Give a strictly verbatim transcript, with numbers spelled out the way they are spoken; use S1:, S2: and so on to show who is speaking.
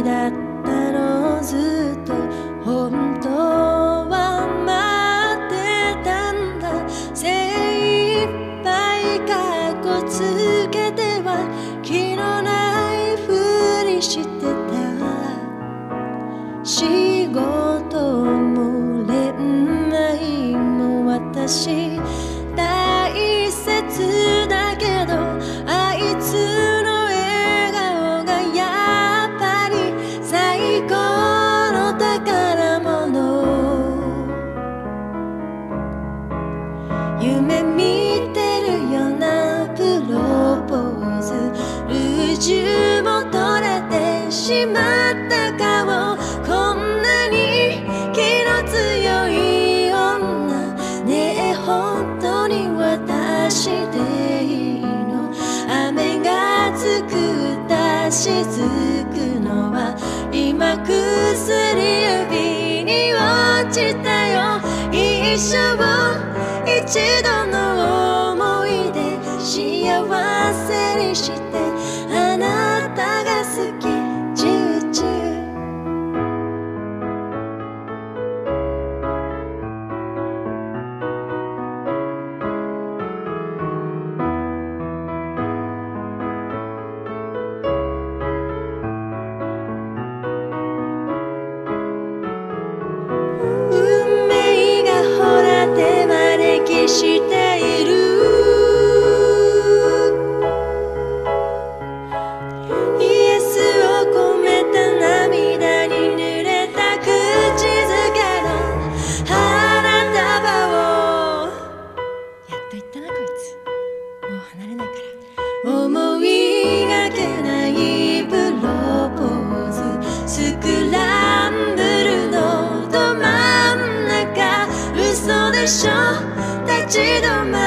S1: だったのずっと本当は待ってたんだ精一杯かっこつけては気のないふりしてた仕事も恋愛も私大切だけどあいつの笑顔がやっぱり最高の宝物夢見てるようなプロポーズルージュも取れてしまった顔こんなに気の強い女ねえ本当に私でいいの雨が作った雫のは今薬指に落ちたよ一生一度の思い出幸せにしてあなたが好きチューチュー運命がほら手招きしているイエスを込めた涙に濡れた口づけの花束をやっと言ったなこいつもう離れないから思いがけないプロポーズスクランブルのど真ん中嘘でしょ立ち止ま